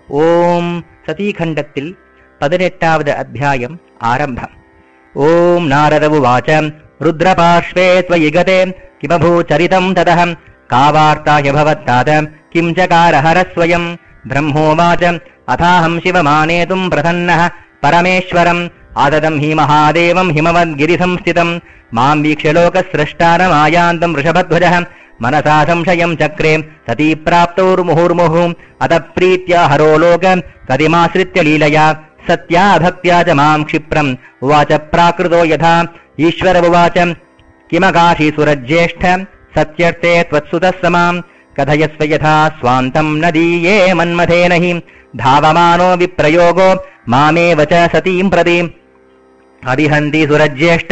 ഓം സതീഖണ്ഡത്തിൽ 18ാவது അധ്യായം ആരംഭം. ഓം നാരദ ഉവാച രുദ്രപാർശ്വേ ത്വയിഗതേ കിമഭൂചരിതം തതഃ കാവാർത്താ ഹ്യഭവത്താത കിം ചകാരഹരസ്വയം. ബ്രഹ്മോവാച അഥാഹം ശിവമാനേതും പ്രസന്നഃ പരമേശ്വരം ആദദം ഹി മഹാദേവം ഹിമവദ്ഗിരിസംസ്ഥിതം മാം വീക്ഷ്യ ലോകസ്രഷ്ടാരമായാന്തം വൃഷഭധ്വജഃ മനസാ സംശയം ചക്രേ സതീ പ്രാപ്തോർമുഹുർമുഹു അത പ്രീത്യാ ഹരോ ലോക കതിമാശ്രിത്യ ലീലയാ സത്യാ ഭക്ത്യാ ച മാം ക്ഷിപ്രം ഉവാച പ്രാകൃതോ യഥാ. ഈശ്വര ഉവാച കിമകാശീസുരജ്യേഷ്ഠ സത്യർത്ഥേ ത്വത്സുതഃ സമാം കഥയസ്വ യഥാ സ്വാന്തം നദീയേ മന്മഥേന ഹി ധാവമാനോ വിപ്രയോഗോ മാമേവ ച സതീം പ്രതി. അരിഹന്തി സുരജ്യേഷ്ഠ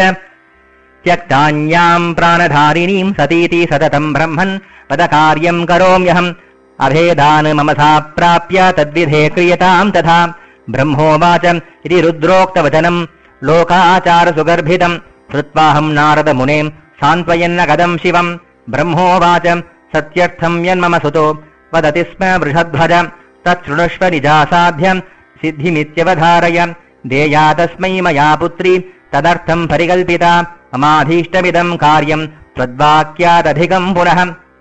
ത്യക്താന്യാം പ്രാണധാരിണീം സതീതി സതതം ബ്രഹ്മൻ പദകാര്യം കരോമ്യഹം അഭേദാൻ മമ സാ പ്രാപ്യ തദ്വിധേ ക്രിയതാം തഥാ. ബ്രഹ്മോവാച ഇതി രുദ്രോക്തവചനം ലോകാചാരസുഗർഭിതം ശ്രുത്വാഹം നാരദമുനെ സാന്ത്വയന്ന കദം ശിവം. ബ്രഹ്മോവാച സത്യർത്ഥം യന്മമ സുതോ വദതി സ്മ വൃഷധ്വജ തച്ഛൃണുഷ്വ നിജാസാധ്യം സിദ്ധിമിത്യവധാരയ. ദേയാ തസ്മൈ മയാ പുത്രി തദർത്ഥം പരികൽപിത മമാധീഷ്ടമിദം കാര്യം ത്വദ്വാക്യാദധികം പുനഃ.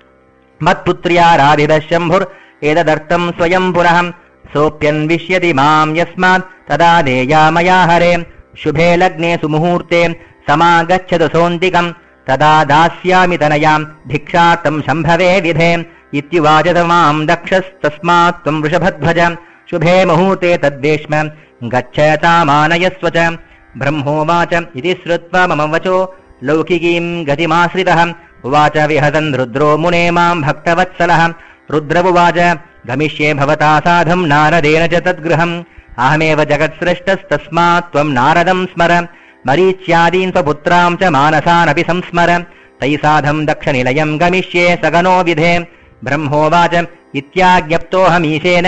മത്പുത്ര്യാരാധിത ശംഭുർ ഏതദർത്ഥം സ്വയം പുനഃ സോപ്യന്വിഷ്യതി മാം യസ്മാത് തദാ ദേയാ മയാ ഹരേ. ശുഭേ ലഗ്നേ സുമുഹൂർത്തേ സമാഗച്ഛതു സോന്തികം തദാ ദാസ്യാമി തനയാം ഭിക്ഷാർത്ഥം ശംഭവേ വിധേ. ഇത്യുവാച മാം ദക്ഷസ്തസ്മാത് ത്വം വൃഷഭധ്വജ ശുഭേ മുഹൂർത്തേ തദ്വേഷ്മ ഗച്ഛതാമാനയസ്വ ച. ബ്രഹ്മോവാച ഇതി ശ്രുത്വാ മമ വചോ ലൗകികീം ഗതിമാശ്രിതഃ ഉവാച വിഹസൻ രുദ്രോ മുനേ മാം ഭക്തവത്സലഃ. രുദ്ര ഉവാച ഗമിഷ്യേ ഭവതാ സാധം നാരദേന ച തദ്ഗൃഹം അഹമേവ ജഗത്സൃഷ്ടസ്തസ്മാത് ത്വം നാരദം സ്മര. മരീച്യാദീൻ സ്വപുത്രാം ച മാനസാനപി സംസ്മര തൈ സാധം ദക്ഷനിലയം ഗമിഷ്യേ സഗനോ വിധേ. ബ്രഹ്മോവാച ഇത്യാജ്ഞപ്തോഹമീശേന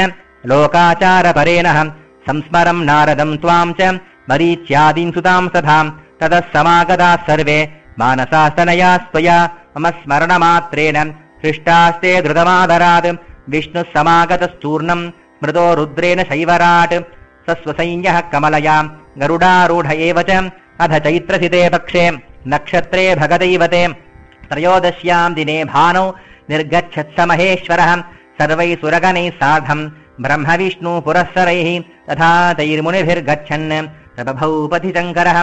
ലോകാചാരപരേണ സംസ്മരം നാരദം ത്വാം ച മരീച്യാദീൻ സുതാം സധാം തതഃ സമാഗതാഃ സർവേ മാനസാസ്തനയാ സ്വയാ മമ സ്മരണമാത്രേണ ഹൃഷ്ടാസ്തേ ധൃതമാദരാത്. വിഷ്ണുഃ സമാഗതശ്ചൂർണം സ്മൃതോ രുദ്രേണ ശൈവരാട് സസ്വസൈന്യഃ കമലയാ ഗരുഡാരൂഢ ഏവ ച. അധ ചൈത്രസിതേ പക്ഷേ നക്ഷത്രേ ഭഗദൈവതേ ത്രയോദശ്യാം ദിനേ ഭാനൗ നിർഗച്ഛത്സ മഹേശ്വരഃ സർവൈः സുരഗണൈः സാർദ്ധം ബ്രഹ്മവിഷ്ണു പുരസ്സരൈः തഥാ തൈർമുനിഭിർഗച്ഛन् പ്രബഭൗ പഥിശങ്കരः.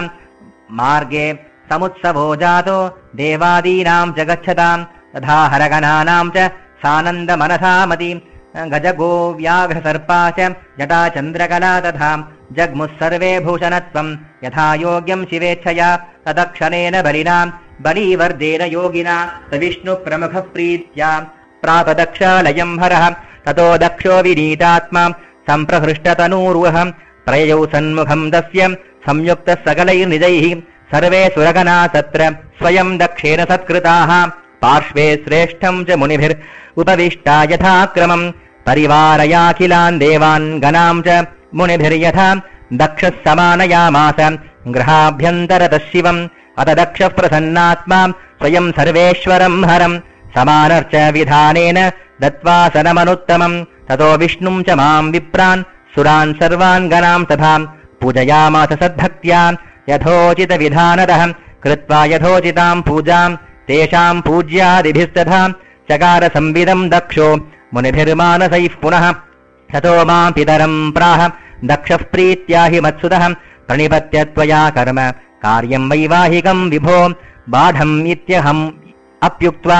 മാർഗേ സമുത്സവോ ജാതോ ദേവാദീനാം ച ഗച്ഛതാം തഥാ ഹരഗണാനാം ച സാനന്ദമനസാമതി. ഗജഗോ വ്യാഘ്രസർപ്പാ ച ജടാചന്ദ്രകലാ തഥാ ജഗ്മുഃ സർവേ ഭൂഷണത്വം യഥാ യോഗ്യം ശിവേച്ഛയാ. തദക്ഷണേന ബലിനാം ബലീവർദ്ദേന യോഗിനാ സവിഷ്ണു പ്രമുഖ പ്രീത്യാ പ്രാപദക്ഷാലയം ഹരഃ. തതോ ദക്ഷോ വിനീതാത്മാ സംപ്രഹൃഷ്ടതനൂർവഹ പ്രയയൗ സന്മുഖം തസ്യ സംയുക്ത സകലൈർനിജൈഃ. സർവേ സുരഗണാ തത്ര സ്വയം ദക്ഷേന സത്കൃതാഃ പാർശ്വേ ശ്രേഷ്ഠം ച മുനിഭിർ ഉപവിഷ്ടാ യഥാക്രമം പരിവാരയാഖിലാൻ ദേവാൻ ഗണാം ച മുനിഭിർയഥാ. ദക്ഷഃ സമാനയാമാസ ഗൃഹാഭ്യന്തരതഃ ശിവം. അത ദക്ഷഃ പ്രസന്നാത്മാ സ്വയം സർവേശ്വരം ഹരം സമാനർച്ച വിധാനേന ദത്വാസനമനുത്തമം. തതോ വിഷ്ണും ച മാം വിപ്രാൻ സുരാൻ സർവാൻ ഗണാം തഥാ പൂജയാമാസ സദ്ഭക്ത്യാ യഥോചിത വിധാനതഃ. കൃത്വാ യഥോചിതാം പൂജാം തേഷാം പൂജ്യാദിഭിസ്തഥാ ചകാര സംവിദം ദക്ഷോ മുനിഭിർമാനസൈഃ പുനഃ. തതോ മാം പിതരം പ്രാഹ ദക്ഷഃ പ്രീത്യാ ഹി മത്സുതഃ പ്രണിപത്യ ത്വയാ കർമ്മ കാര്യം വൈവാഹികം വിഭോ. ബാഢം ഇത്യഹം അപ്യുക്ത്വാ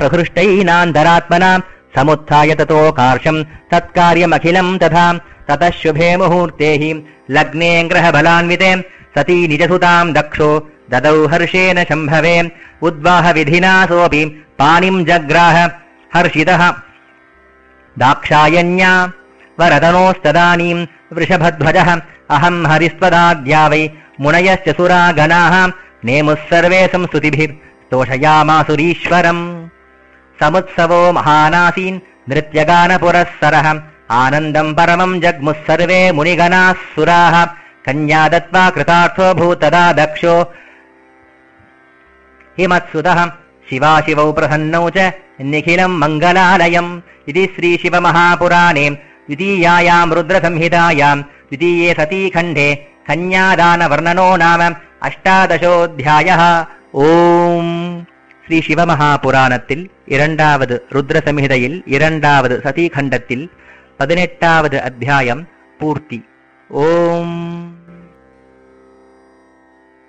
പ്രഹൃഷ്ടൈനാന്തരാത്മനാ സമുത്ഥായ തതോ കാർഷം തത്കാര്യമഖിലം തഥാ. തതഃ ശുഭേ മുഹൂർത്തേ ഹി ലഗ്നേ ഗ്രഹബലാൻവിതേ സതീ നിജസുതാം ദക്ഷോ ദദൗ ഹർഷേന ശംഭവേ. ഉദ്വാഹ വിധിനാ സോപി പാണിം ജഗ്രാഹ ഹർഷിതഃ. ദാക്ഷായന്യാ വരതനോസ്തദാനീം വൃഷഭധ്വജഃ അഹം ഹരിസ്ത്വദാദ്യാ വൈ മുനയശ്ച സുരാഗണാഃ നേമുഃ സർവേ സംസ്തുതിഭിർ തോഷയാമാസുരീശ്വരം. സമുത്സവോ മഹാനാസീൻ നൃത്യഗാനപുരസ്സരഃ ആനന്ദം പരമം ജഗ്മുഃ സർവേ മുനിഗണാഃ സുരാഃ. കന്യാ ദത്വാ കൃതാർത്ഥോ ഭൂതദാ ദക്ഷോ ഹിമത്സുതഃ. ശിവാശിവൗ പ്രസന്നൗ ച നിഖിലം മംഗലാലയം. ഇതി ശ്രീശിവമഹാപുരാണേ द्वितीयायां रुद्रसंहितायां द्वितीये सतीखण्डे कन्यादानवर्णनो नाम 18ोऽध्यायः। ஓம். ஸ்ரீ சிவமகாபுராணத்தில் 2வது ருத்ரசம்ஹிதையில் 2வது சதீகண்டத்தில் 18வது அத்தியாயம் பூர்த்தி. ஓம்.